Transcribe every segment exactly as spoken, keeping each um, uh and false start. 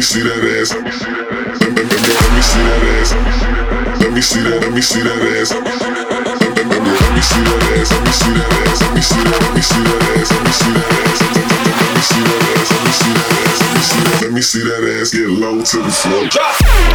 me see that ass. Let me, let me, let me see that ass. Let me see that, let me see that ass. Let me, let me, let me see that ass. Let me see that ass. Let me see that, let me see that ass. Let me see that ass. Let me see that ass. Let me see that ass. Let me see that, let me see that ass. Get low to the floor. Drop.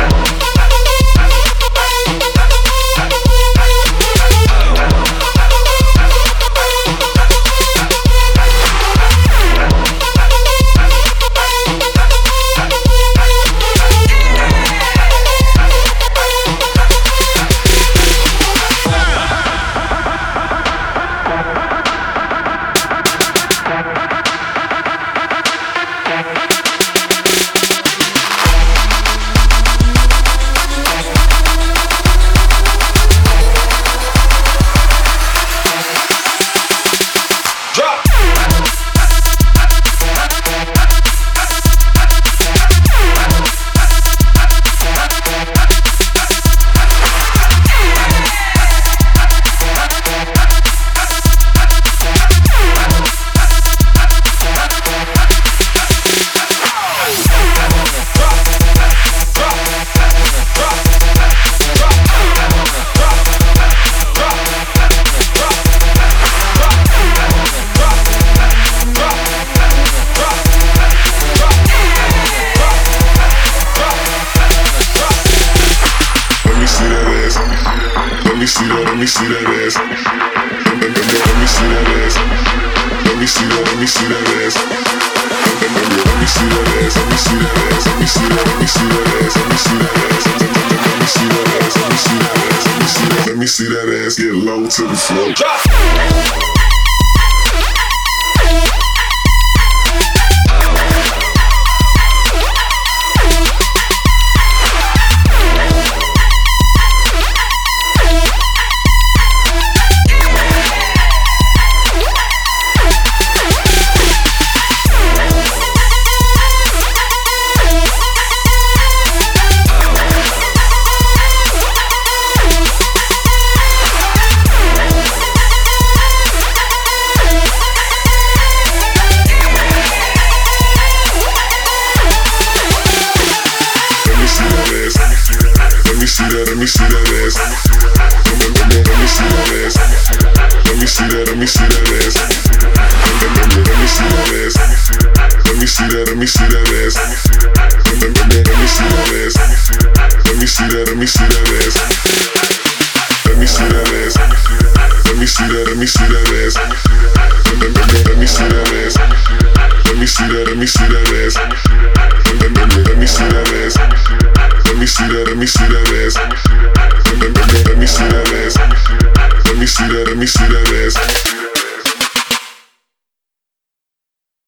Let me see that, let me see that ass. Let me, let me see that ass. Let me see that, let me see that ass. Let me, let me see that ass. Let me see that ass. Let me see that, let me see that ass. Let me see that ass. Let me see that ass. Let me see that ass. Let me see that, let me see that ass. Get low to the floor. Drop. Let me see that, let me see that ass. Let me, let me, let me see that ass. Let me see that, let me see that ass. Let me, let me see that ass. Let me see that, let me see that ass. Let me, let me, let me see that ass. Let me see that, let me see that ass. Let me see that ass. Let me see that, let me see that ass. Let me, let me see that ass. Let me see that, let me see that ass. Let me, let me see that ass. Let me see that, let me see that ass. Let me, let me see that ass. Let me see that, let me see that ass.